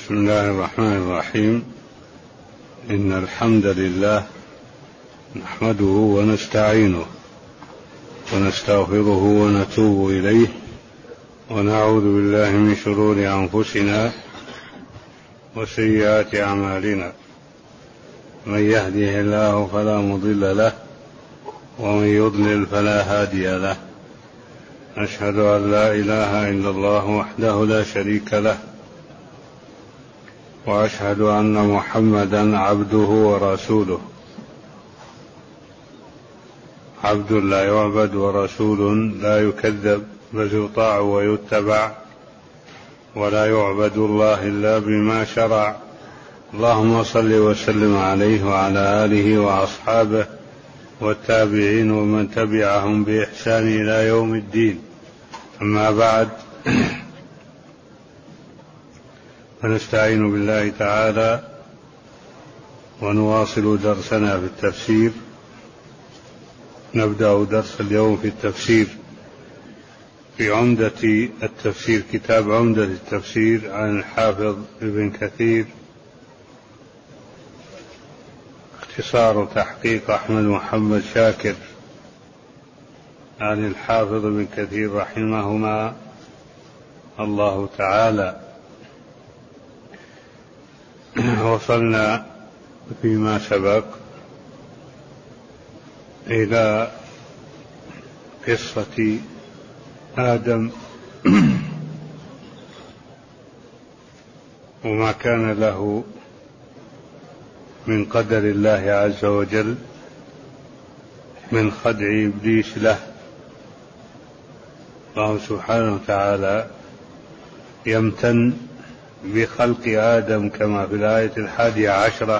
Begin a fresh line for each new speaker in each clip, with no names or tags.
بسم الله الرحمن الرحيم. إن الحمد لله نحمده ونستعينه ونستغفره ونتوب إليه ونعوذ بالله من شرور أنفسنا وسيئات أعمالنا. من يهده الله فلا مضل له ومن يضلل فلا هادي له. أشهد أن لا إله إلا الله وحده لا شريك له، وأشهد أن محمدا عبده ورسوله، عبد لا يعبد ورسول لا يكذب، بل يطاع ويتبع، ولا يعبد الله إلا بما شرع. اللهم صل وسلم عليه وعلى آله وأصحابه والتابعين ومن تبعهم بإحسان إلى يوم الدين. أما بعد، فنستعين بالله تعالى ونواصل درسنا في التفسير. نبدأ درس اليوم في التفسير في عمدة التفسير، كتاب عمدة التفسير عن الحافظ ابن كثير، اختصار تحقيق أحمد محمد شاكر عن الحافظ ابن كثير رحمهما الله تعالى. وصلنا فيما سبق إلى قصة آدم وما كان له من قدر الله عز وجل من خدع إبليس له. الله سبحانه وتعالى يمتن بخلق آدم كما في الآية 11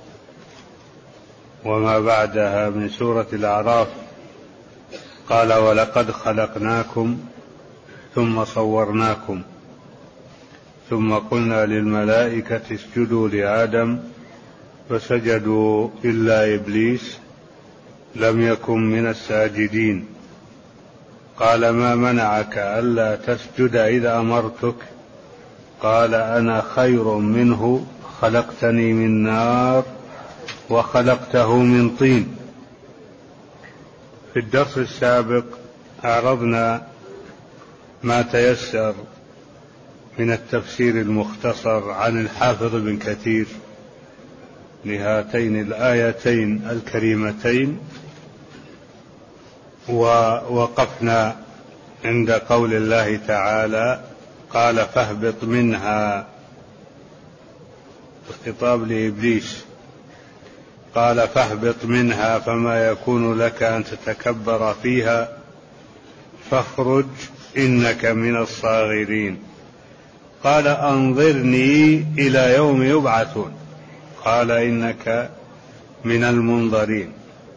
وما بعدها من سورة الأعراف، قال: ولقد خلقناكم ثم صورناكم ثم قلنا للملائكة اسجدوا لآدم فسجدوا إلا إبليس لم يكن من الساجدين. قال: ما منعك ألا تسجد إذا أمرتك؟ قال: أنا خير منه، خلقتني من نار وخلقته من طين. في الدرس السابق أعرضنا ما تيسر من التفسير المختصر عن الحافظ ابن كثير لهاتين الآيتين الكريمتين، ووقفنا عند قول الله تعالى: قال فاهبط منها، الخطاب لإبليس، قال فاهبط منها فما يكون لك أن تتكبر فيها فاخرج إنك من الصاغرين. قال أنظرني إلى يوم يبعثون، قال إنك من المنظرين.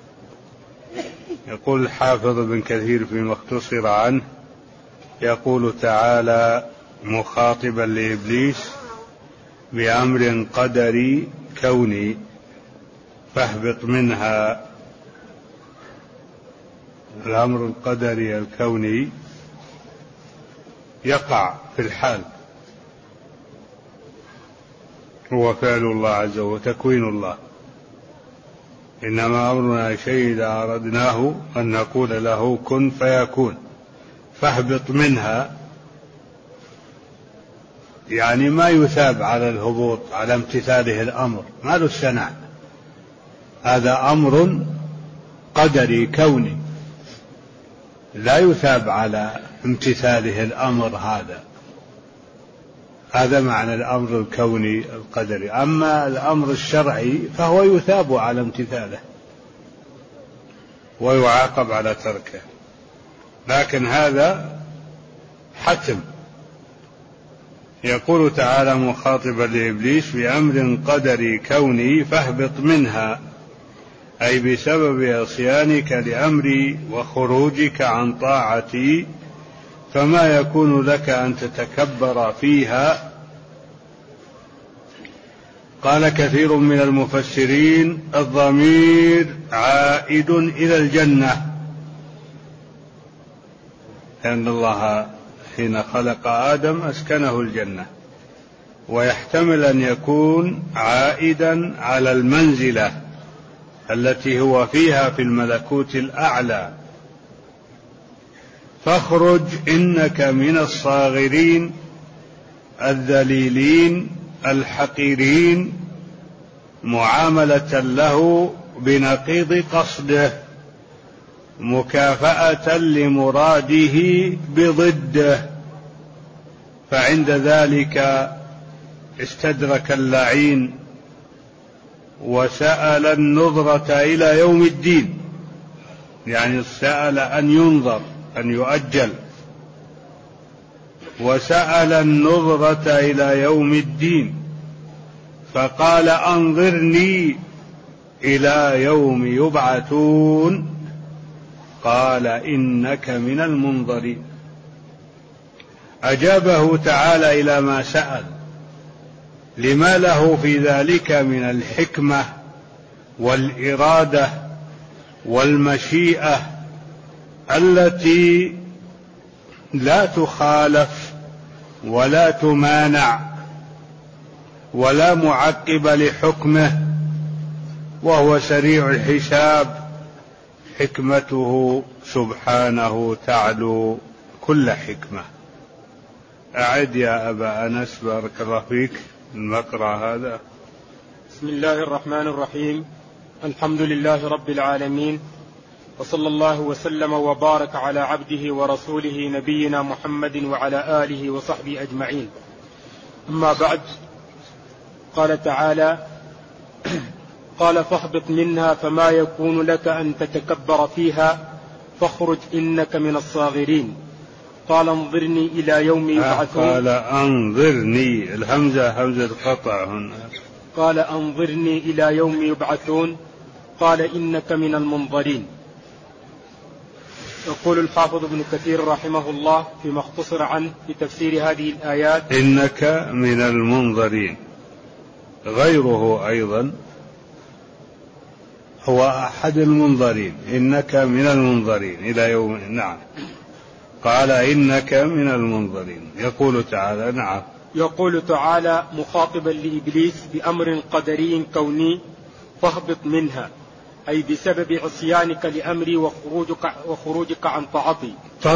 يقول الحافظ ابن كثير فيما اختصر عنه، يقول تعالى مخاطبا لإبليس بأمر قدري كوني: فاهبط منها. الأمر القدري الكوني يقع في الحال، هو فعل الله عز وجل وتكوين الله، إنما أمرنا شيء إذا أردناه أن نقول له كن فيكون. فاهبط منها يعني ما يثاب على الهبوط، على امتثاله الأمر، ما له السنع، هذا أمر قدري كوني لا يثاب على امتثاله الأمر. هذا معنى الأمر الكوني القدري. أما الأمر الشرعي فهو يثاب على امتثاله ويعاقب على تركه، لكن هذا حتم. يقول تعالى مخاطبا لإبليس بأمر قدري كوني: فاهبط منها، أي بسبب عصيانك لأمري وخروجك عن طاعتي، فما يكون لك أن تتكبر فيها. قال كثير من المفسرين: الضمير عائد إلى الجنة، لأن الله حين خلق آدم أسكنه الجنة، ويحتمل أن يكون عائدا على المنزلة التي هو فيها في الملكوت الأعلى. فاخرج إنك من الصاغرين الذليلين الحقيرين، معاملة له بنقيض قصده، مكافأة لمراده بضده. فعند ذلك استدرك اللعين وسأل النظرة إلى يوم الدين، يعني سأل أن ينظر، أن يؤجل، وسأل النظرة إلى يوم الدين، فقال أنظرني إلى يوم يبعثون، قال إنك من المنظرين. أجابه تعالى إلى ما سأل، لما له في ذلك من الحكمة والإرادة والمشيئة التي لا تخالف ولا تمانع ولا معقب لحكمه، وهو سريع الحساب. حكمته سبحانه تعلو كل حكمة. أعد يا أبا أنس بارك الله فيك المقرأ هذا.
بسم الله الرحمن الرحيم. الحمد لله رب العالمين، وصلى الله وسلم وبارك على عبده ورسوله نبينا محمد وعلى آله وصحبه أجمعين. أما بعد، قال تعالى: قال فاهبط منها فما يكون لك أن تتكبر فيها فاخرج إنك من الصاغرين. قال انظرني إلى يوم يبعثون.
قال أنظرني، الهمزة همزة قطع هنا.
قال أنظرني إلى يوم يبعثون. قال إنك من المنظرين. يقول الحافظ ابن كثير رحمه الله فيما اختصر عنه في تفسير هذه الآيات:
إنك من المنظرين. غيره أيضا هو أحد المنظرين، إنك من المنظرين إلى يوم. نعم، قال إنك من المنظرين. يقول تعالى: نعم،
يقول تعالى مخاطبا لإبليس بأمر قدري كوني: فاهبط منها، أي بسبب عصيانك لأمري وخروجك عن طاعتي.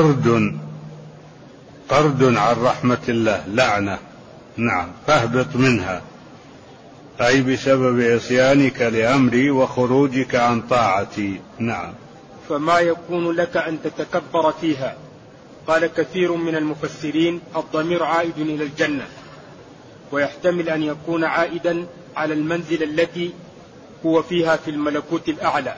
طرد عن رحمة الله، لعنة. نعم، فاهبط منها أي بسبب عصيانك لأمري وخروجك عن طاعتي. نعم.
فما يكون لك أن تتكبر فيها. قال كثير من المفسرين: الضمير عائد إلى الجنة، ويحتمل أن يكون عائدا على المنزل التي هو فيها في الملكوت الأعلى.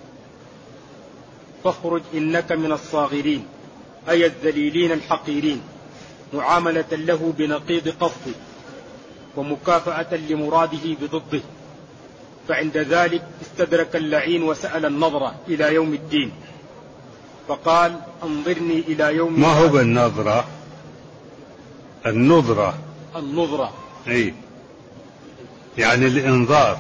فاخرج إنك من الصاغرين، أي الذليلين الحقيرين، معاملة له بنقيض قصده ومكافأة لمراده بضده. فعند ذلك استدرك اللعين وسأل النظرة إلى يوم الدين، فقال انظرني إلى يوم.
ما هو بالنظرة؟ النظرة أي يعني الإنظار.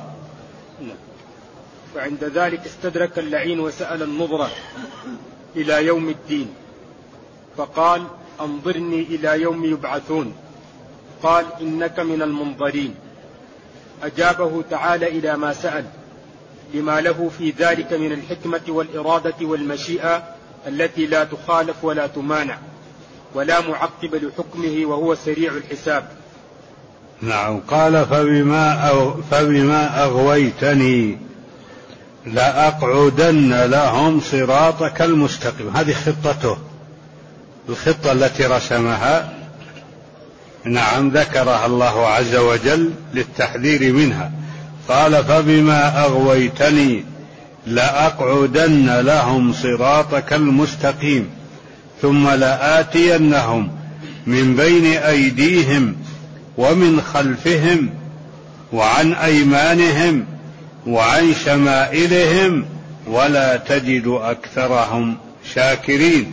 فعند ذلك استدرك اللعين وسأل النظرة إلى يوم الدين، فقال انظرني إلى يوم يبعثون. قال إنك من المنظرين. أجابه تعالى إلى ما سأل، لما له في ذلك من الحكمة والإرادة والمشيئة التي لا تخالف ولا تمانع ولا معقب لحكمه، وهو سريع الحساب.
نعم. قال فبما أغويتني لأقعدن لهم صراطك المستقيم. هذه خطته، الخطة التي رسمها. نعم، ذكرها الله عز وجل للتحذير منها. قال فبما أغويتني لأقعدن لهم صراطك المستقيم ثم لآتينهم من بين أيديهم ومن خلفهم وعن أيمانهم وعن شمائلهم ولا تجد أكثرهم شاكرين.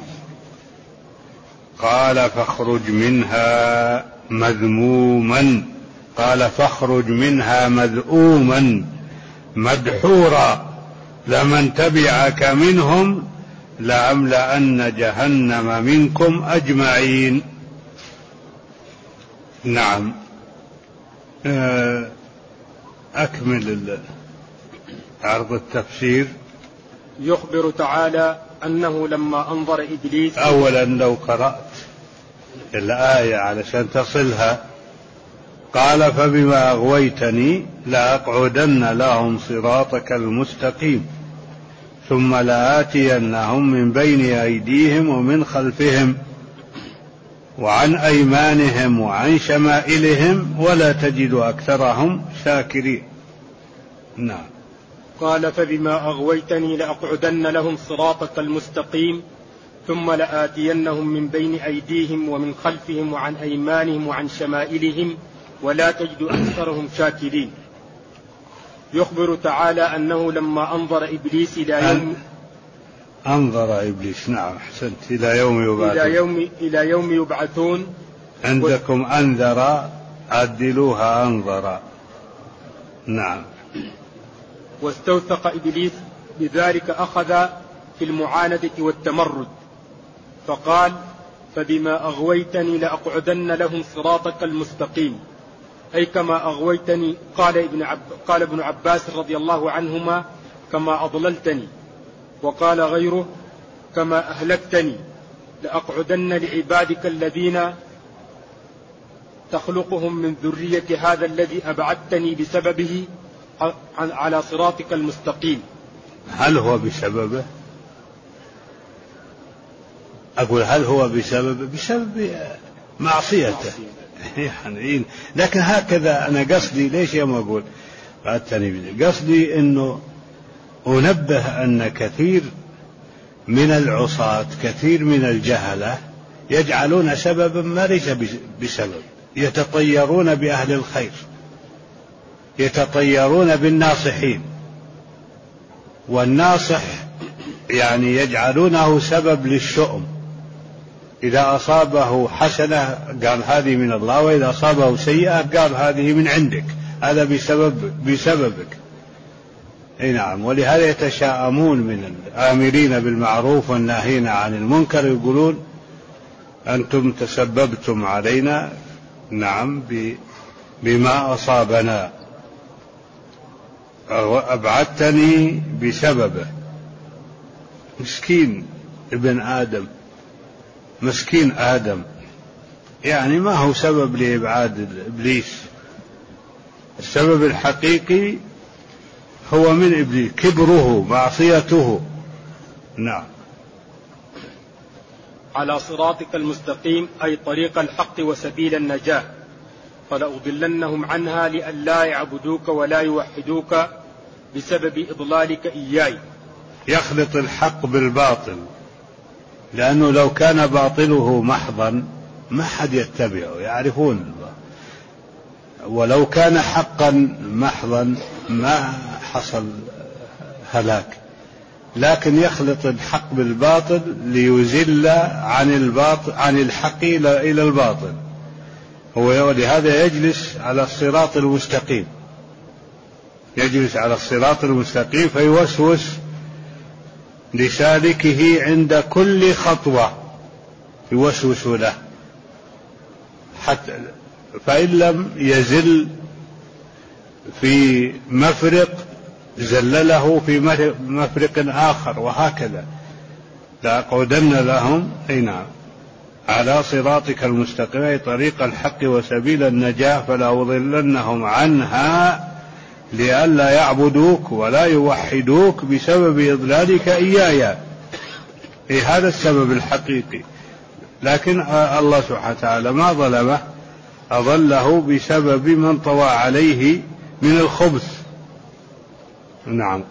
قال فاخرج منها مذموما، قال فاخرج منها مذءوما مدحورا لمن تبعك منهم لأملأن جهنم منكم أجمعين. نعم. أكمل عرض التفسير.
يخبر تعالى أنه لما أنظر إبليس.
أولا لو قرأت الآية علشان تصلها، قال فبما أغويتني لأقعدن لهم صراطك المستقيم ثم لآتينهم من بين أيديهم ومن خلفهم وعن أيمانهم وعن شمائلهم ولا تجد أكثرهم شاكرين. نعم.
قال فبما أغويتني لأقعدن لهم صراطك المستقيم ثم لآتينهم من بين أيديهم ومن خلفهم وعن أيمانهم وعن شمائلهم ولا تجد أكثرهم شاكرين. يخبر تعالى أنه لما أنظر إبليس
أنظر إبليس. نعم أحسنت. إلى
يوم يبعثون.
عندكم أنذر، عدلوها أنظر. نعم.
واستوثق إبليس بذلك أخذ في المعاندة والتمرد، فقال فبما أغويتني لأقعدن لهم صراطك المستقيم، أي كما أغويتني. قال ابن عباس رضي الله عنهما كما أضللتني، وقال غيره كما أهلكتني، لأقعدن لعبادك الذين تخلقهم من ذرية هذا الذي أبعدتني بسببه على صراطك المستقيم.
هل هو بسببه؟ أقول هل هو بسبب معصيته يعني. لكن هكذا أنا قصدي، ليش يوم أقول قصدي أنه أنبه أن كثير من العصاة، كثير من الجهلة يجعلون سببا ما ليس بسبب، يتطيرون بأهل الخير، يتطيرون بالناصحين، والناصح يعني يجعلونه سبب للشؤم. إذا أصابه حسنة قال هذه من الله، وإذا أصابه سيئة قال هذه من عندك، هذا بسببك. أي نعم. ولهذا يتشاءمون من الآمرين بالمعروف والناهين عن المنكر، يقولون أنتم تسببتم علينا نعم بما أصابنا، أبعدتني بسببه. مسكين ابن آدم، مسكين آدم، يعني ما هو سبب لإبعاد إبليس. السبب الحقيقي هو من إبليس، كبره، معصيته. نعم.
على صراطك المستقيم أي طريق الحق وسبيل النجاة، فلأضلنهم عنها لئلا يعبدوك ولا يوحدوك بسبب إضلالك إياي.
يخلط الحق بالباطل، لأنه لو كان باطله محضا ما حد يتبعه، يعرفون. ولو كان حقا محضا ما حصل هلاك، لكن يخلط الحق بالباطل ليزل عن الحق إلى الباطل. هو لهذا يجلس على الصراط المستقيم، يجلس على الصراط المستقيم فيوسوس لسالكه عند كل خطوة، يوسوس له حتى فإن لم يزل في مفرق زلله في مفرق آخر، وهكذا. لأقعدن لهم على صراطك المستقيم أي طريق الحق وسبيل النجاة فلأضلنهم عنها لئلا يعبدوك ولا يوحدوك بسبب إضلالك إياي. هذا السبب الحقيقي. لكن الله سبحانه وتعالى ما ظلمه، أضله بسبب من طوى عليه من الخبث. نعم.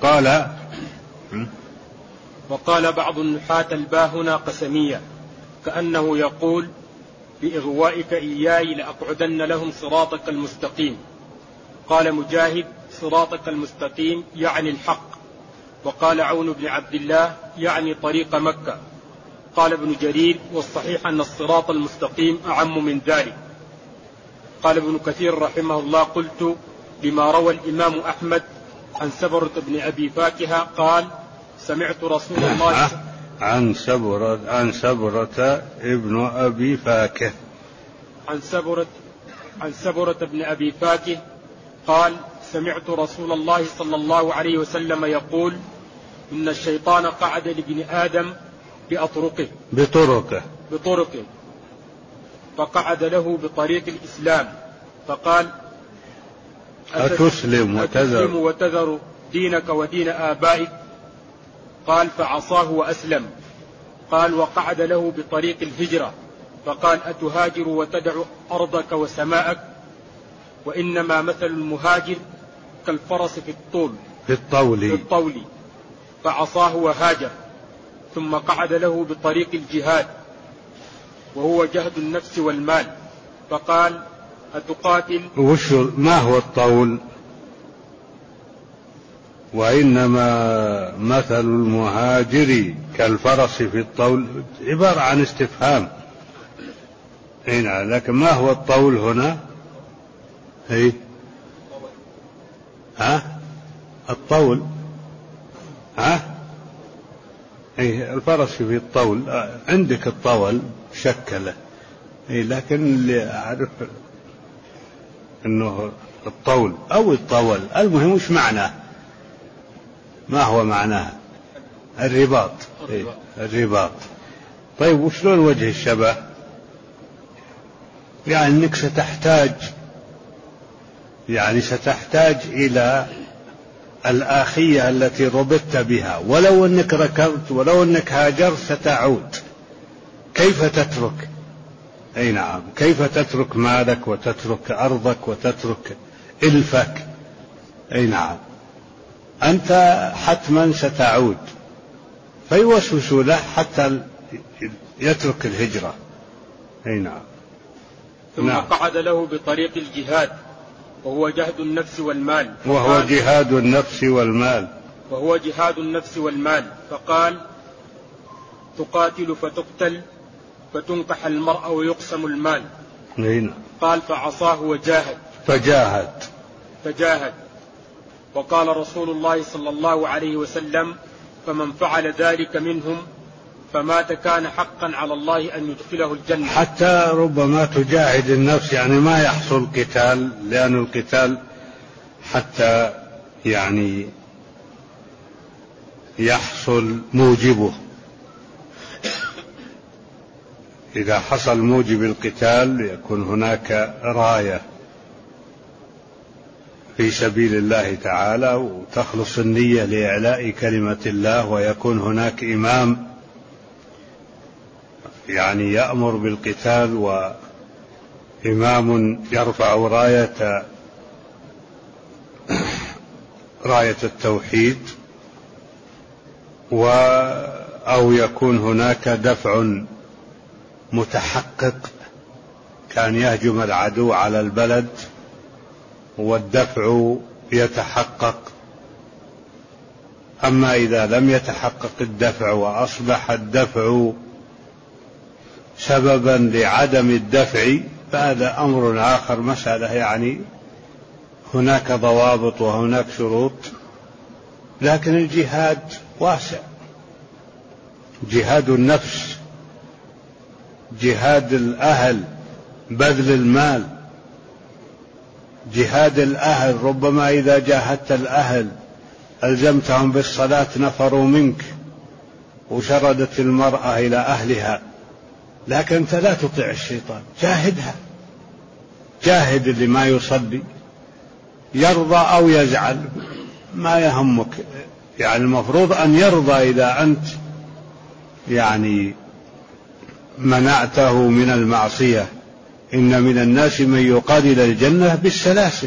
وقال بعض النحاة الباء هنا قسمية، كأنه يقول بإغوائك إياي لأقعدن لهم صراطك المستقيم. قال مجاهد صراطك المستقيم يعني الحق. وقال عون بن عبد الله يعني طريق مكة. قال ابن جرير والصحيح أن الصراط المستقيم أعم من ذلك. قال ابن كثير رحمه الله قلت لما روى الإمام أحمد عن سبرة بن أبي فاكهة قال سمعت رسول الله
عن سبرة ابن أبي فاكهة،
عن سبرة عن سبرة بن أبي فاكه قال سمعت رسول الله صلى الله عليه وسلم يقول إن الشيطان قعد لابن آدم بطرقه فقعد له بطريق الإسلام فقال
أتسلم
وتذر دينك ودين آبائك؟ قال فعصاه وأسلم. قال وقعد له بطريق الهجرة فقال أتهاجر وتدع أرضك وسماءك؟ وإنما مثل المهاجر كالفرس في الطول فعصاه وهاجر. ثم قعد له بطريق الجهاد وهو جهد النفس والمال فقال أتقاتل؟
ما هو الطول؟ وإنما مثل المهاجر كالفرس في الطول عبارة عن استفهام هنا، لكن ما هو الطول هنا؟ الطول الفرس في الطول. عندك الطول شكله لكن اللي أعرف أنه الطول أو الطول، المهم وش معناه؟ ما هو معناه؟ الرباط. طيب وشلون وجه الشبه؟ يعني أنك ستحتاج إلى الآخية التي ربطت بها، ولو أنك ركبت ولو أنك هاجرت ستعود. كيف تترك؟ نعم، كيف تترك مالك وتترك أرضك وتترك إلفك؟ نعم، أنت حتما ستعود. فيوسوس له حتى يترك الهجرة.
نعم. ثم قعد له بطريق الجهاد وهو جهاد النفس والمال فقال تقاتل فتقتل فتنكح المرأة ويقسم المال؟ قال فعصاه وجاهد فجاهد. وقال رسول الله صلى الله عليه وسلم فمن فعل ذلك منهم فمات كان حقا على الله أن يدخله الجنة.
حتى ربما تجاهد النفس، يعني ما يحصل قتال، لأن القتال حتى يعني يحصل موجبه. إذا حصل موجب القتال يكون هناك راية في سبيل الله تعالى وتخلص النية لإعلاء كلمة الله، ويكون هناك إمام يعني يأمر بالقتال وإمام يرفع راية التوحيد، أو يكون هناك دفع متحقق، كان يهجم العدو على البلد والدفع يتحقق. أما إذا لم يتحقق الدفع وأصبح الدفع سببا لعدم الدفع فهذا أمر آخر، مسألة يعني هناك ضوابط وهناك شروط. لكن الجهاد واسع، جهاد النفس، جهاد الأهل، بذل المال، جهاد الأهل. ربما إذا جاهدت الأهل ألزمتهم بالصلاة نفروا منك وشردت المرأة إلى أهلها، لكن أنت لا تطيع الشيطان، جاهدها، جاهد اللي ما يصلي يرضى أو يزعل ما يهمك. يعني المفروض أن يرضى إذا أنت يعني منعته من المعصية. إن من الناس من يقاد إلى الجنة بالسلاسل،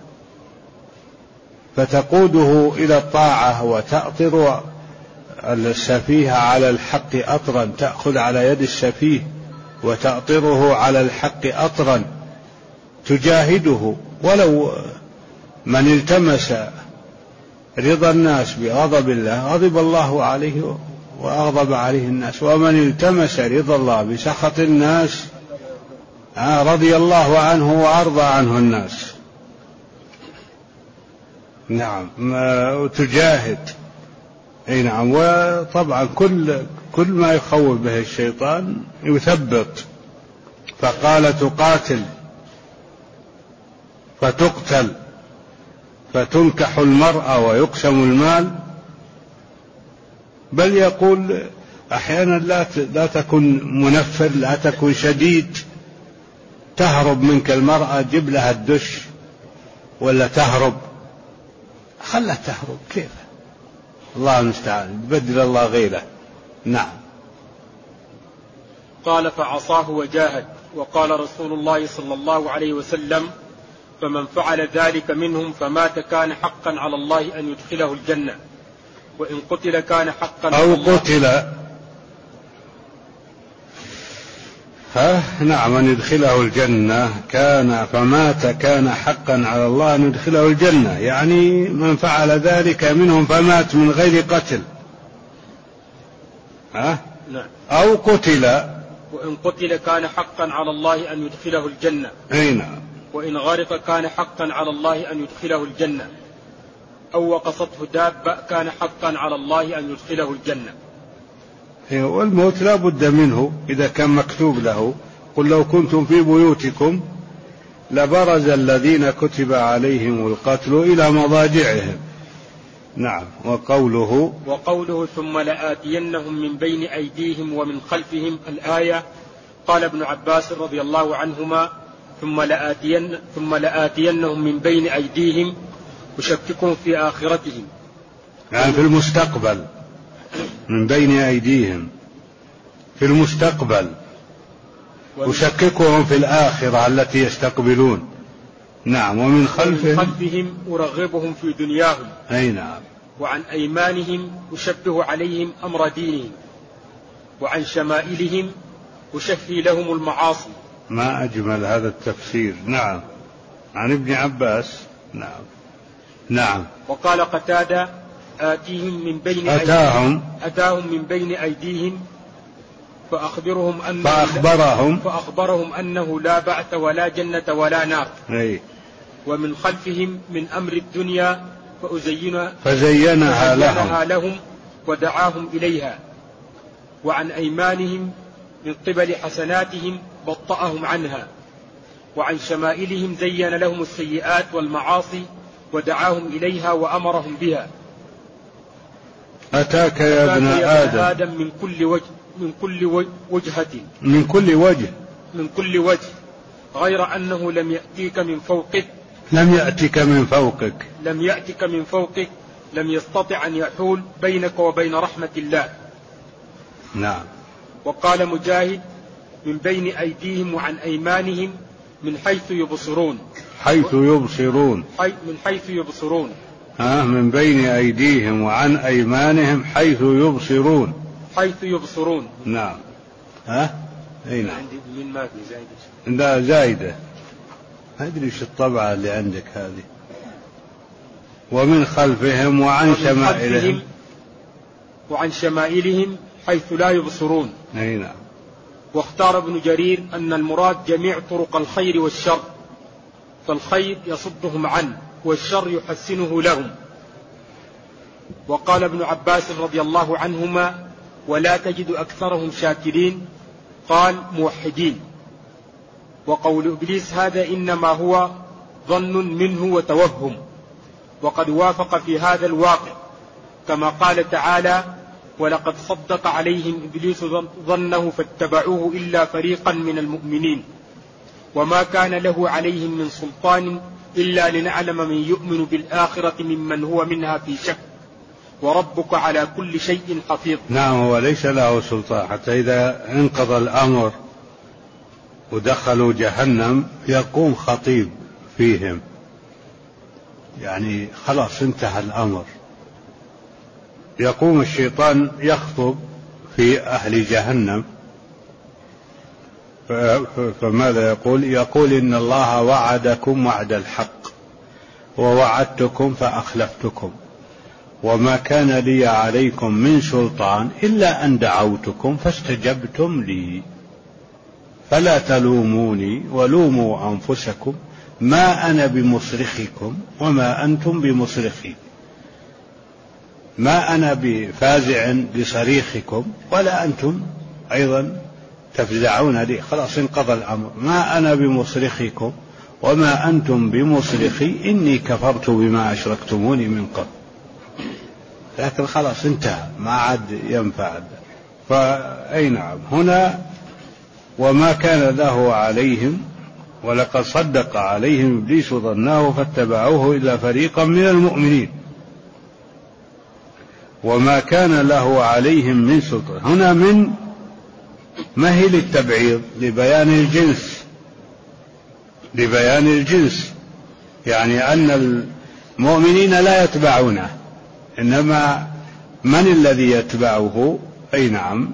فتقوده إلى الطاعة وتأطر السفيه على الحق أطرا، تأخذ على يد السفيه وتأطره على الحق أطرا، تجاهده. ولو من التمس رضا الناس بغضب الله غضب الله عليه وأغضب عليه الناس، ومن التمس رضا الله بسخط الناس رضي الله عنه وأرضى عنه الناس. نعم، تجاهد. نعم، وطبعا كل ما يخوف به الشيطان يثبط. فقال تقاتل فتقتل فتنكح المرأة ويقسم المال، بل يقول أحيانا لا تكن منفر، لا تكن شديد، تهرب منك المرأة، جيب لها الدش ولا تهرب، خلها تهرب، كيف؟ الله المستعان، بدل الله غيره. نعم.
قال فعصاه وجاهد. وقال رسول الله صلى الله عليه وسلم: فمن فعل ذلك منهم فمات كان حقا على الله أن يدخله الجنة، وإن قتل كان حقا
أو قتل نعم أن يدخله الجنة، فمات كان حقا على الله أن يدخله الجنة، يعني من فعل ذلك منهم فمات من غير قتل.
نعم.
أو قتل،
وإن قتل كان حقا على الله أن يدخله الجنة.
نعم.
وإن غرق كان حقا على الله أن يدخله الجنة. أو وقصته دابة كان حقا على الله أن يدخله الجنة.
والموت لا بد منه إذا كان مكتوب له. قل لو كنتم في بيوتكم لبرز الذين كتب عليهم القتل إلى مضاجعهم. نعم. وقوله
ثم لآتينهم من بين أيديهم ومن خلفهم، الآية. قال ابن عباس رضي الله عنهما: ثم لآتينهم من بين أيديهم أشككهم في آخرتهم،
يعني في المستقبل، من بين أيديهم في المستقبل، أشككهم في الآخرة التي يستقبلون. نعم. ومن خلفهم
أرغبهم في دنياهم.
أي نعم.
وعن أيمانهم أشبه عليهم أمر دينهم، وعن شمائلهم أشفي لهم المعاصي.
ما أجمل هذا التفسير. نعم. عن ابن عباس. نعم. نعم.
وقال قتادة: أتاهم من بين أيديهم فأخبرهم أنه لا بعث ولا جنة ولا نار. ومن خلفهم من أمر الدنيا فزينها لهم ودعاهم إليها. وعن أيمانهم من قبل حسناتهم بطأهم عنها. وعن شمائلهم زين لهم السيئات والمعاصي ودعاهم إليها وأمرهم بها.
أتاك يا ابن آدم
من كل وجه غير أنه لم يأتك من فوقك لم يستطع أن يحول بينك وبين رحمة الله.
نعم.
وقال مجاهد: من بين أيديهم وعن أيمانهم من حيث يبصرون.
من بين أيديهم وعن أيمانهم حيث يبصرون. نعم. أين
ما في زايدة؟
لا زايدة، ما أدري إيش الطبعة اللي عندك هذه. ومن خلفهم
وعن شمائلهم حيث لا يبصرون.
أي نعم.
واختار ابن جرير أن المراد جميع طرق الخير والشر، فالخير يصدهم عنه والشر يحسنه لهم. وقال ابن عباس رضي الله عنهما: ولا تجد أكثرهم شاكرين، قال موحدين. وقول إبليس هذا إنما هو ظن منه وتوهم، وقد وافق في هذا الواقع، كما قال تعالى: ولقد صدق عليهم إبليس ظنه فاتبعوه إلا فريقا من المؤمنين، وما كان له عليهم من سلطان إلا لنعلم من يؤمن بالآخرة ممن هو منها في شك، وربك على كل شيء حفيظ.
نعم. هو ليس له سلطان، حتى إذا انقضى الأمر ودخلوا جهنم يقوم خطيب فيهم، يعني خلاص انتهى الأمر، يقوم الشيطان يخطب في أهل جهنم، فماذا يقول إن الله وعدكم وعد الحق ووعدتكم فأخلفتكم وما كان لي عليكم من سلطان إلا أن دعوتكم فاستجبتم لي فلا تلوموني ولوموا أنفسكم ما أنا بمصرخكم وما أنتم بمصرخي، ما أنا بفازع لصريخكم ولا أنتم أيضا تفزعون لي، خلاص انقضى الأمر، ما أنا بمصرخكم وما أنتم بمصرخي إني كفرت بما أشركتموني من قبل. لكن خلاص انتهى، ما عاد ينفع. فأي نعم، هنا وما كان له عليهم ولقد صدق عليهم إبليس ظنه فاتبعوه إلا فريقا من المؤمنين وما كان له عليهم من سلطان. هنا من مهل التبعيض لبيان الجنس، يعني أن المؤمنين لا يتبعونه، إنما من الذي يتبعه؟ أي نعم،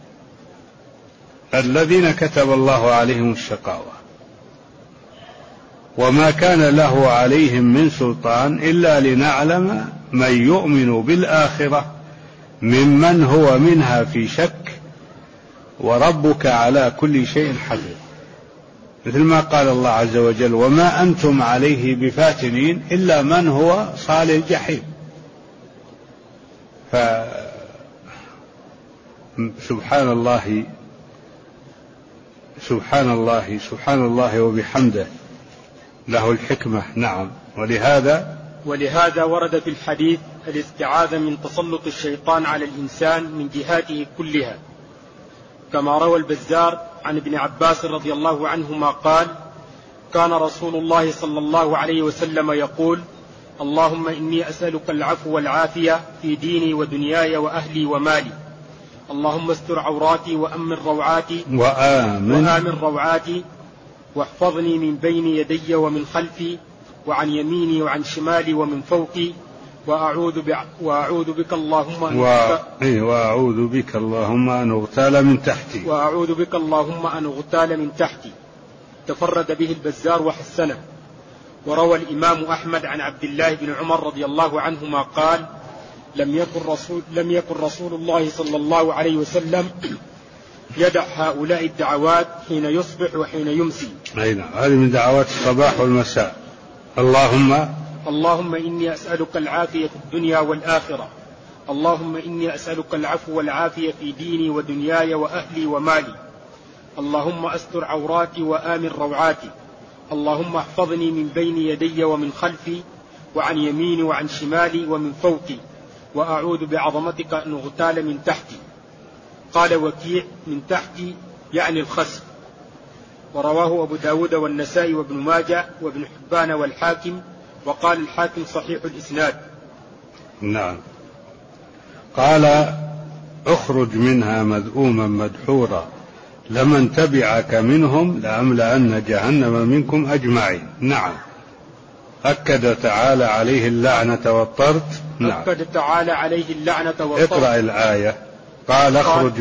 الذين كتب الله عليهم الشقاوة. وما كان له عليهم من سلطان إلا لنعلم من يؤمن بالآخرة ممن هو منها في شك وربك على كل شيء حفيظ، مثل ما قال الله عز وجل وما أنتم عليه بفاتنين إلا من هو صال الجحيم. سبحان الله وبحمده، له الحكمة. نعم. ولهذا
ورد في الحديث الاستعاذة من تسلط الشيطان على الإنسان من جهاته كلها، كما روى البزار عن ابن عباس رضي الله عنهما قال كان رسول الله صلى الله عليه وسلم يقول اللهم إني أسألك العفو والعافية في ديني ودنياي وأهلي ومالي، اللهم استر عوراتي وأمن روعاتي واحفظني من بين يدي ومن خلفي وعن يميني وعن شمالي ومن فوقي وأعوذ بك اللهم أن أغتال من تحتي. تفرد به البزار وحسنه. وروى الإمام أحمد عن عبد الله بن عمر رضي الله عنهما قال لم يكن رسول الله صلى الله عليه وسلم يدع هؤلاء الدعوات حين يصبح وحين يمسي.
هذه من دعوات الصباح والمساء.
اللهم إني أسألك العافية في الدنيا والآخرة، اللهم إني أسألك العفو والعافية في ديني ودنياي وأهلي ومالي، اللهم أستر عوراتي وآمن روعاتي، اللهم احفظني من بين يدي ومن خلفي وعن يميني وعن شمالي ومن فوقي، وأعوذ بعظمتك أن أغتال من تحتي. قال وكيع من تحتي يعني الخسف. ورواه أبو داود والنسائي وابن ماجه وابن حبان والحاكم، وقال الحاكم صحيح الإسناد.
نعم. قال اخرج منها مذءوما مدحورا لمن تبعك منهم لأملأن جهنم منكم أجمعين. نعم. أكد تعالى عليه اللعنة والطرد. نعم.
أكد تعالى عليه اللعنة والطرد.
اقرأ الآية. قال اخرج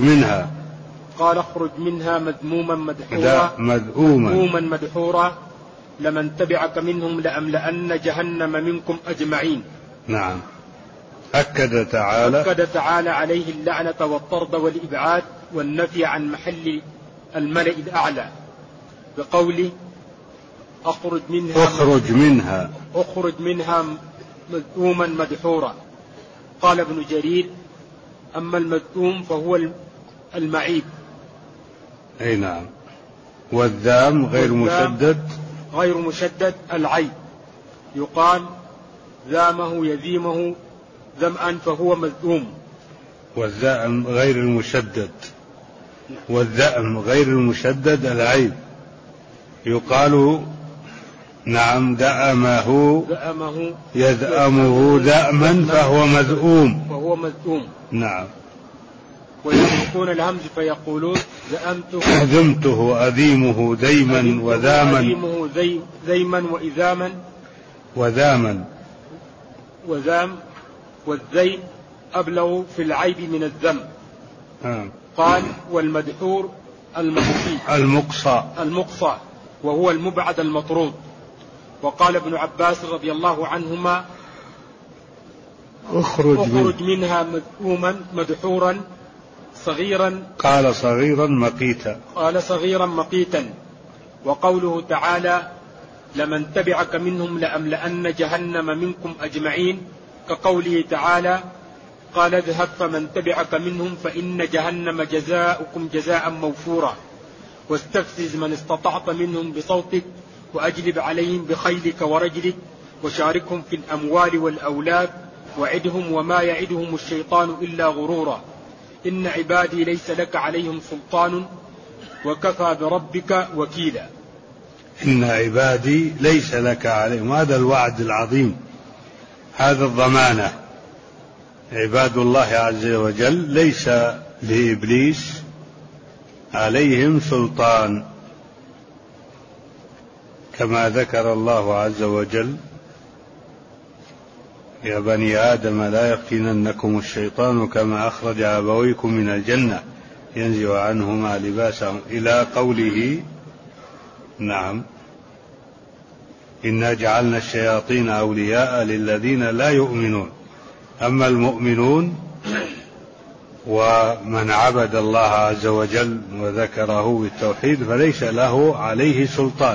منها
مذءوما مدحورا لمن تبعك منهم لأملأن جهنم منكم أجمعين.
نعم. أكد تعالى
عليه اللعنة والطرد والإبعاد والنفي عن محل الملأ الأعلى بقوله اخرج منها مذءوما مدحورا. قال ابن جرير أما المذءوم فهو المعيب.
أي نعم. والذام غير مشدد
العيب. يقال ذامه يذيمه ذمأ فهو مذءوم.
والذأم غير المشدد العيب. يقال نعم دأمه يذأمه ذأما فهو مذءوم. نعم.
ويحركون الهمز فيقولون
ذمته أذيمه ذيما وذاما
وذام والذيم أبلغ في العيب من الذم. قال والمدحور المقصى وهو المبعد المطرود. وقال ابن عباس رضي الله عنهما اخرج منها مذءوما مدحورا صغيرا.
قال صغيرا مقيتا.
وقوله تعالى لمن تبعك منهم لأملأن جهنم منكم أجمعين كقوله تعالى قال اذهب فمن تبعك منهم فإن جهنم جزاؤكم جزاء موفورا واستفزز من استطعت منهم بصوتك وأجلب عليهم بخيلك ورجلك وشاركهم في الأموال والأولاد وعدهم وما يعدهم الشيطان إلا غرورا إن عبادي ليس لك عليهم سلطان وكفى بربك وكيلا.
إن عبادي ليس لك عليهم، هذا الوعد العظيم، هذا الضمانة. عباد الله عز وجل ليس لإبليس عليهم سلطان، كما ذكر الله عز وجل: يا بني آدم لا يفتننكم الشيطان كما أخرج أبويكم من الجنة ينزع عنهما لباسهم، إلى قوله: نعم إنا جعلنا الشياطين أولياء للذين لا يؤمنون. أما المؤمنون ومن عبد الله عز وجل وذكره بالتوحيد فليس له عليه سلطان.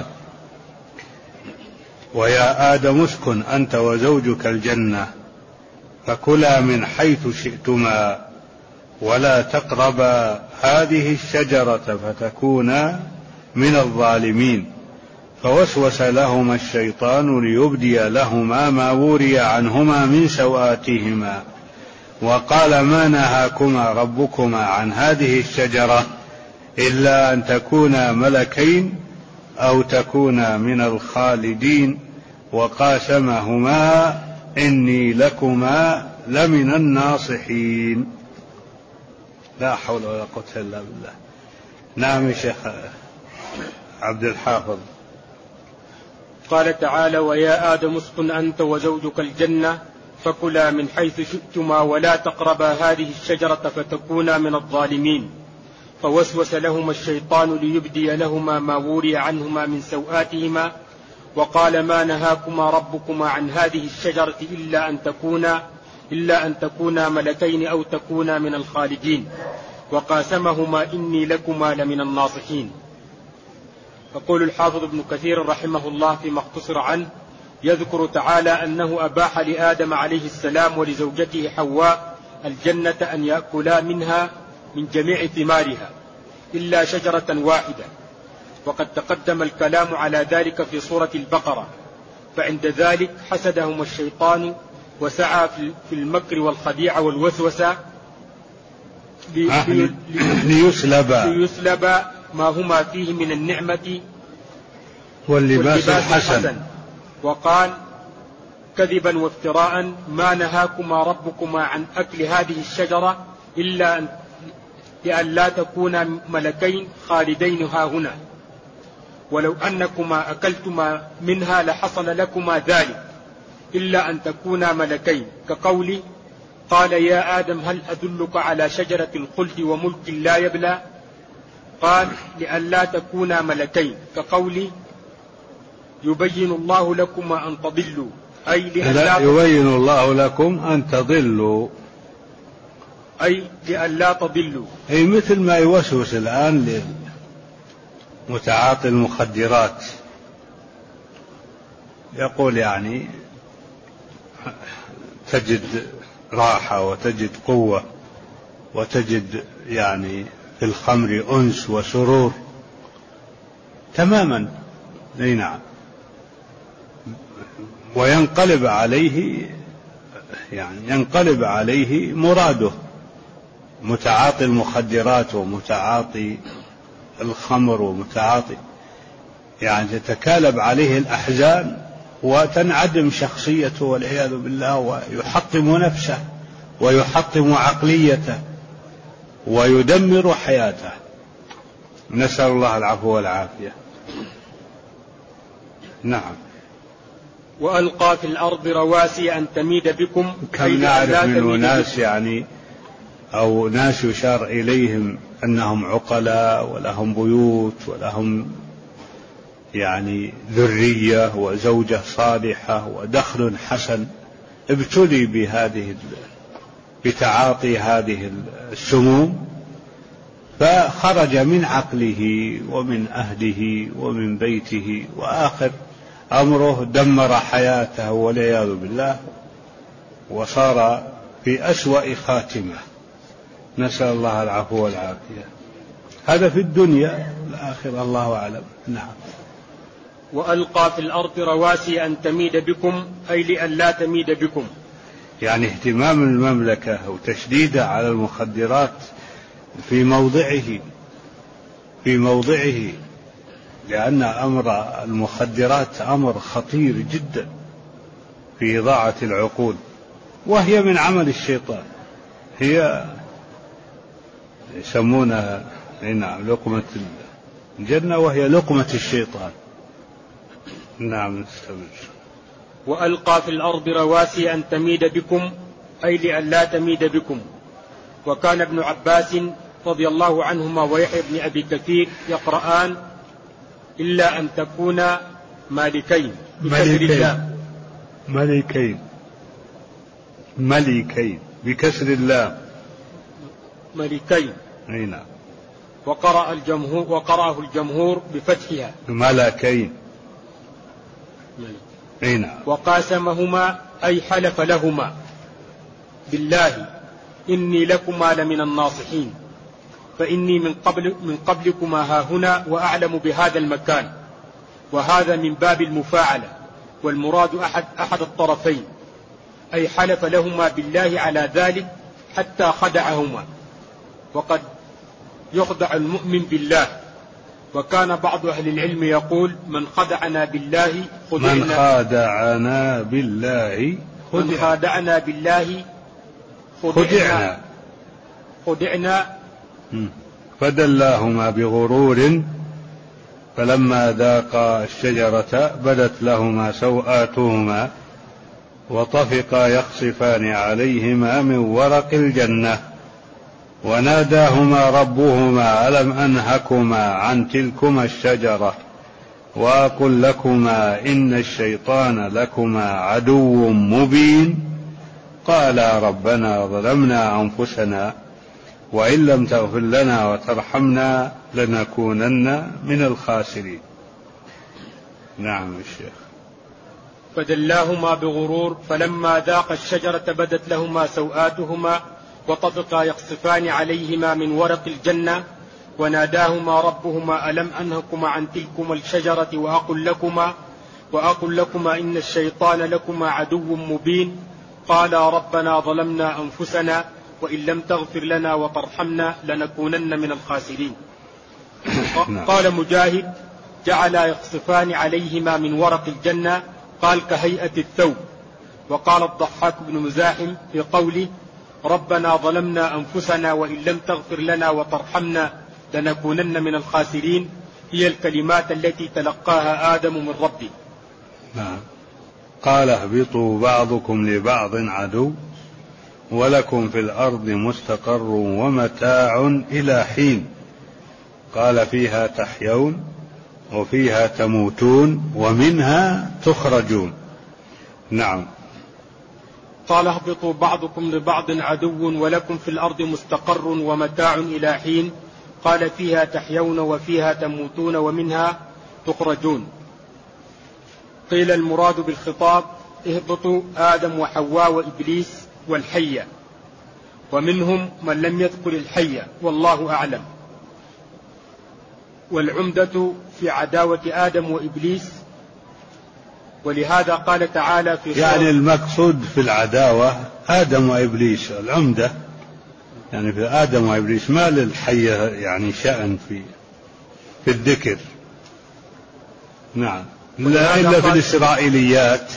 ويا آدم اسكن أنت وزوجك الجنة فكلا من حيث شئتما ولا تقربا هذه الشجرة فتكونا من الظالمين. فوسوس لهما الشيطان ليبدي لهما ما وري عنهما من سوآتهما وقال ما نهاكما ربكما عن هذه الشجرة إلا أن تكونا ملكين أو تكونا من الخالدين وقاسمهما إني لكما لمن الناصحين. لا حول ولا قوة إلا بالله. نعم يا شيخ عبد الحافظ.
قال تعالى: ويا آدم اسكن أنت وزوجك الجنة فكلا من حيث شئتما ولا تقربا هذه الشجرة فتكونا من الظالمين. فوسوس لهما الشيطان ليبدي لهما ما وري عنهما من سوآتهما وقال ما نهاكما ربكما عن هذه الشجرة إلا أن تكونا ملكين أو تكونا من الخالدين وقاسمهما إني لكما لمن الناصحين. يقول الحافظ ابن كثير رحمه الله فيما اختصر عنه: يذكر تعالى أنه أباح لآدم عليه السلام ولزوجته حواء الجنة أن يأكلا منها من جميع ثمارها إلا شجرة واحدة، وقد تقدم الكلام على ذلك في سورة البقرة. فعند ذلك حسدهم الشيطان وسعى في المكر والخديعة والوسوسة ليسلب ما هما فيه من النعمة واللباس الحسن. وقال كذبا وافتراء: ما نهاكما ربكما عن أكل هذه الشجرة إلا لأن لا تكونا ملكين خالدين هاهنا ولو أنكما أكلتما منها لحصل لكما ذلك إلا أن تكونا ملكين، كقولي: قال يا آدم هل أدلك على شجرة الخلد وملك لا يبلى؟ قال لئلا تكونا ملكين، كقولي: يبين الله لكما أن تضلوا، أي
لا يبين الله لكم أن تضلوا،
أي لئلا تضلوا.
أي مثل ما يوسوس الآن لمتعاطي المخدرات، يقول يعني تجد راحة وتجد قوة وتجد يعني في الخمر أنس وسرور تماما. أي نعم. وينقلب عليه مراده، متعاطي المخدرات ومتعاطي الخمر ومتعاطي، يعني تتكالب عليه الأحزان وتنعدم شخصيته والعياذ بالله، ويحطم نفسه ويحطم عقليته ويدمر حياته. نسأل الله العفو والعافية. نعم.
وألقى في الأرض رواسي أن تميد بكم.
كم نعرف من ناس يعني أو ناس يشار إليهم أنهم عقلاء ولهم بيوت ولهم يعني ذرية وزوجة صالحة ودخل حسن، ابتلي بتعاطي هذه السموم فخرج من عقله ومن أهله ومن بيته، وآخر أمره دمر حياته والعياذ بالله، وصار في أسوأ خاتمة. نسأل الله العفو والعافية. هذا في الدنيا، الآخرة الله أعلم. نعم.
وألقى في الأرض رواسي أن تميد بكم أي لئلا تميد بكم.
يعني اهتمام المملكة وتشديدها على المخدرات في موضعه لأن أمر المخدرات أمر خطير جدا في إضاعة العقول، وهي من عمل الشيطان، هي يسمونها نعم لقمة الجنة وهي لقمة الشيطان. نعم نستمر.
وألقى في الأرض رواسي أن تميد بكم أي لئلا تميد بكم. وكان ابن عباس رضي الله عنهما ويحيى بن أبي كثير يقرآن إلا أن تكونا مالكين بكسر الله.
ملكين بكسر الله.
ملكين.
نعم.
وقرأه الجمهور بفتحها
ملكين. نعم.
وقاسمهما أي حلف لهما بالله إني لكما لمن الناصحين فإني من قبلكما هاهنا وأعلم بهذا المكان. وهذا من باب المفاعلة، والمراد أحد الطرفين، أي حلف لهما بالله على ذلك حتى خدعهما. وقد يخدع المؤمن بالله، وكان بعض أهل العلم يقول من خدعنا بالله خدعنا.
فدلاهما بغرور فلما ذاقا الشجرة بدت لهما سوآتهما وطفقا يخصفان عليهما من ورق الجنة وناداهما ربهما ألم أنهكما عن تلكما الشجرة وأقل لكما إن الشيطان لكما عدو مبين قالا ربنا ظلمنا أنفسنا وإن لم تغفر لنا وترحمنا لنكونن من الخاسرين. نعم الشيخ.
فدلاهما بغرور فلما ذاق الشجرة بدت لهما سوآتهما وطفقا يخصفان عليهما من ورق الجنة وناداهما ربهما ألم أنهكما عن تلكما الشجرة وأقل لكما إن الشيطان لكما عدو مبين قالا ربنا ظلمنا أنفسنا وإن لم تغفر لنا وترحمنا لنكونن من الخاسرين. قال مجاهد جعل يخصفان عليهما من ورق الجنة قال كهيئة الثوب. وقال الضحاك بن مزاحم في قوله ربنا ظلمنا أنفسنا وإن لم تغفر لنا وترحمنا لنكونن من الخاسرين هي الكلمات التي تلقاها آدم من ربه.
قال اهبطوا بعضكم لبعض عدو ولكم في الأرض مستقر ومتاع إلى حين قال فيها تحيون وفيها تموتون ومنها تخرجون. نعم.
قال اهبطوا بعضكم لبعض عدو ولكم في الأرض مستقر ومتاع إلى حين قال فيها تحيون وفيها تموتون ومنها تخرجون. قيل المراد بالخطاب اهبطوا آدم وحواء وإبليس والحية، ومنهم من لم يذكر الحية والله أعلم. والعمدة في عداوة آدم وإبليس، ولهذا قال تعالى في
يعني المقصود في العداوة آدم وإبليس، العمدة يعني في آدم وإبليس، ما للحية يعني شأن في الذكر. نعم. لا إلا في الإسرائيليات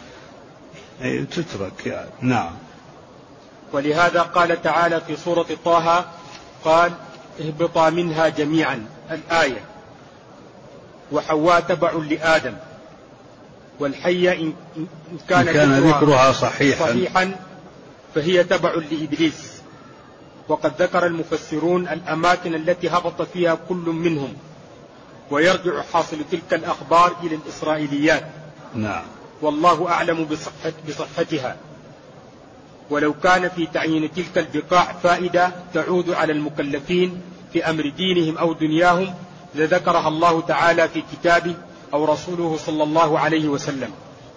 تترك يعني. نعم.
ولهذا قال تعالى في سورة طه قال اهبطا منها جميعا الآية، وحواء تبع لآدم، والحية إن كان ذكرها صحيحا فهي تبع لإبليس. وقد ذكر المفسرون الأماكن التي هبط فيها كل منهم، ويرجع حاصل تلك الأخبار إلى الإسرائيليات.
نعم.
والله أعلم بصحتها. ولو كان في تعيين تلك البقاع فائدة تعود على المكلفين في أمر دينهم أو دنياهم لذكرها الله تعالى في كتابه أو رسوله صلى الله عليه وسلم.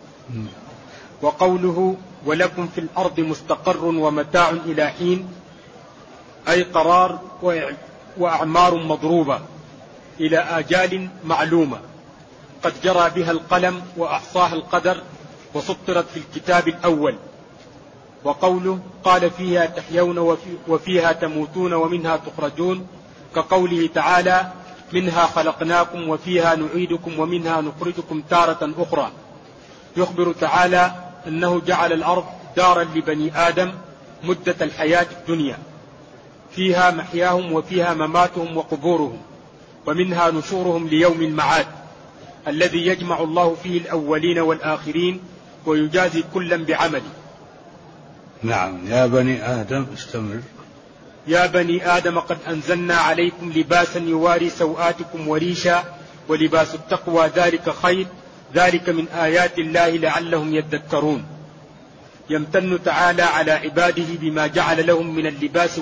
وقوله ولكم في الأرض مستقر ومتاع إلى حين أي قرار وأعمار مضروبة إلى آجال معلومة. قد جرى بها القلم وأحصاها القدر وسطرت في الكتاب الأول. وقوله قال فيها تحيون وفيها تموتون ومنها تخرجون، كقوله تعالى منها خلقناكم وفيها نعيدكم ومنها نخرجكم تارة أخرى. يخبر تعالى أنه جعل الأرض دارا لبني آدم مدة الحياة الدنيا، فيها محياهم وفيها مماتهم وقبورهم، ومنها نشورهم ليوم المعاد الذي يجمع الله فيه الأولين والآخرين ويجازي كلا بعمله.
نعم. يا بني آدم استمر.
يا بني آدم قد أنزلنا عليكم لباسا يواري سوآتكم وريشا ولباس التقوى ذلك خير ذلك من آيات الله لعلهم يذكرون. يمتن تعالى على عباده بما جعل لهم من اللباس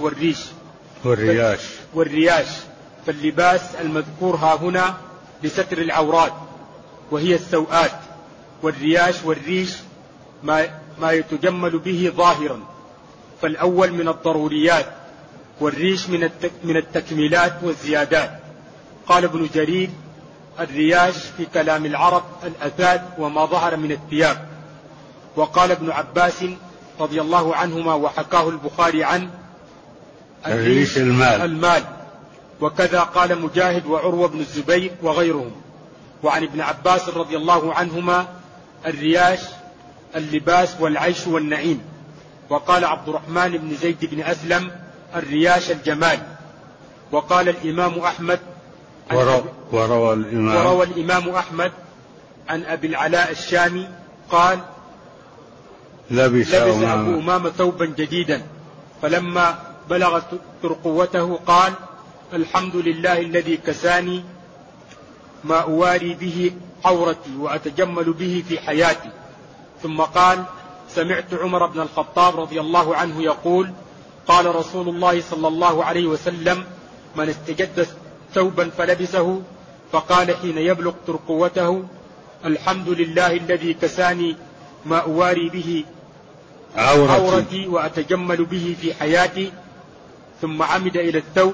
والرياش. فاللباس المذكور ها هنا لستر العورات وهي السوآت، والرياش والريش ما يتجمل به ظاهرا، فالأول من الضروريات والريش من التكميلات والزيادات. قال ابن جرير الرياش في كلام العرب الأثاث وما ظهر من الثياب. وقال ابن عباس رضي الله عنهما وحكاه البخاري عن
الريش المال.
وكذا قال مجاهد وعروة بن الزبير وغيرهم. وعن ابن عباس رضي الله عنهما الرياش اللباس والعيش والنعيم. وقال عبد الرحمن بن زيد بن أسلم الرياش الجمال. وقال الإمام أحمد
وروى
الإمام أحمد عن أبي العلاء الشامي قال لبس أبو أمامة ثوبا جديدا، فلما بلغ ترقوته قال الحمد لله الذي كساني ما أواري به عورتي وأتجمل به في حياتي. ثم قال سمعت عمر بن الخطاب رضي الله عنه يقول قال رسول الله صلى الله عليه وسلم من استجد ثوبا فلبسه فقال حين يبلغ ترقوته الحمد لله الذي كساني ما أواري به عورتي وأتجمل به في حياتي، ثم عمد إلى الثوب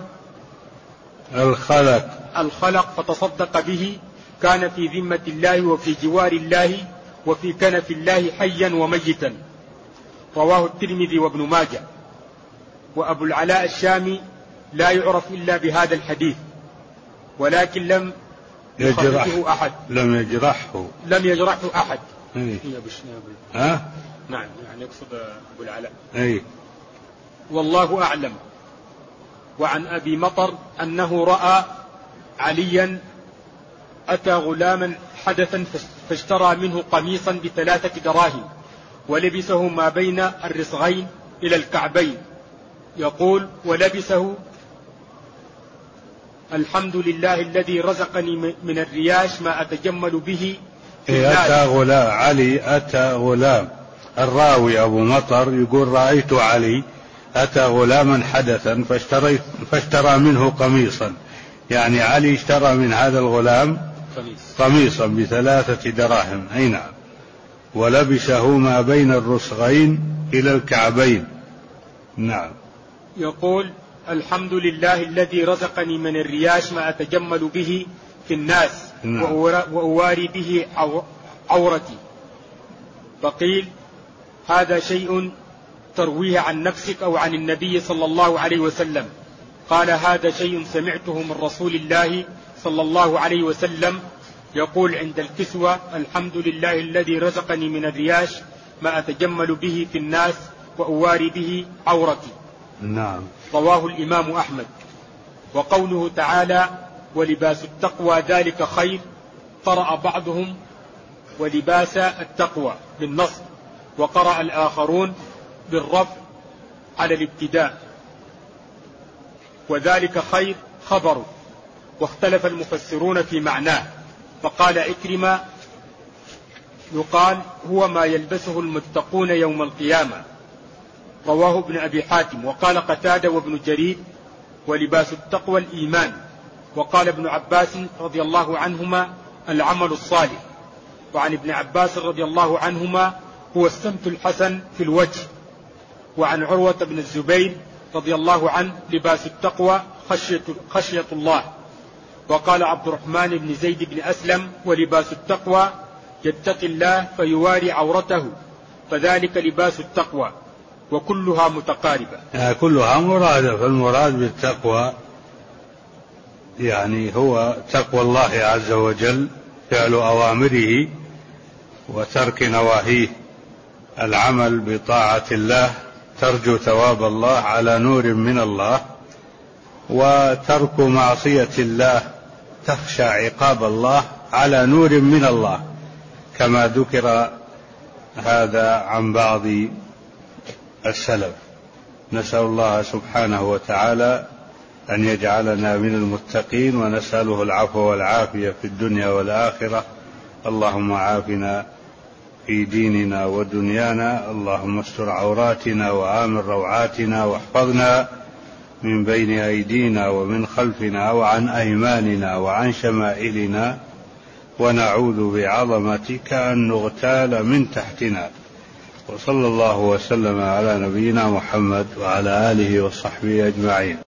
الخلق فتصدق به، كان في ذمة الله وفي جوار الله وفي كنف الله حيا وميتا. رواه الترمذي وابن ماجه. وأبو العلاء الشامي لا يعرف إلا بهذا الحديث، ولكن لم يخرجه أحد.
لم
يجرحه أحد.
نعم،
يعني يقصد أبو العلاء. والله أعلم. وعن أبي مطر أنه رأى عليا أتى غلاما حدثا فاشترى منه قميصا ب3 دراهم ولبسه ما بين الرسغين إلى الكعبين، يقول ولبسه الحمد لله الذي رزقني من الرياش ما أتجمل به.
أتى غلام الراوي أبو مطر يقول رأيت علي أتى غلاما حدثا فاشترى منه قميصا، يعني علي اشترى من هذا الغلام قميصا ب3 دراهم. أي نعم. ولبسه ما بين الرسغين إلى الكعبين. نعم.
يقول الحمد لله الذي رزقني من الرياش ما أتجمل به في الناس. نعم. وأواري به عورتي. فقيل هذا شيء ترويه عن نفسك أو عن النبي صلى الله عليه وسلم. قال هذا شيء سمعته من رسول الله صلى الله عليه وسلم يقول عند الكسوة الحمد لله الذي رزقني من الرياش ما أتجمل به في الناس وأواري به عورتي.
نعم.
رواه الإمام أحمد. وقوله تعالى ولباس التقوى ذلك خير، قرأ بعضهم ولباس التقوى بالنصب، وقرأ الآخرون بالرفع على الابتداء، وذلك خير خبر، واختلف المفسرون في معناه. فقال عكرمة يقال هو ما يلبسه المتقون يوم القيامة. رواه ابن أبي حاتم. وقال قتادة وابن جرير ولباس التقوى الإيمان. وقال ابن عباس رضي الله عنهما العمل الصالح. وعن ابن عباس رضي الله عنهما هو السمت الحسن في الوجه. وعن عروة بن الزبير رضي الله عنه لباس التقوى خشية الله. وقال عبد الرحمن بن زيد بن أسلم: ولباس التقوى يتقي الله فيواري عورته، فذلك لباس التقوى. وكلها متقاربة،
كلها مرادة. فالمراد بالتقوى يعني هو تقوى الله عز وجل، فعل أوامره وترك نواهيه، العمل بطاعة الله ترجو ثواب الله على نور من الله، وترك معصية الله تخشى عقاب الله على نور من الله، كما ذكر هذا عن بعض السلف. نسأل الله سبحانه وتعالى أن يجعلنا من المتقين، ونسأله العفو والعافية في الدنيا والآخرة. اللهم عافنا في ديننا ودنيانا، اللهم استر عوراتنا وآمن روعاتنا، واحفظنا من بين أيدينا ومن خلفنا وعن أيماننا وعن شمائلنا، ونعوذ بعظمتك أن نغتال من تحتنا. وصلى الله وسلم على نبينا محمد وعلى آله وصحبه أجمعين.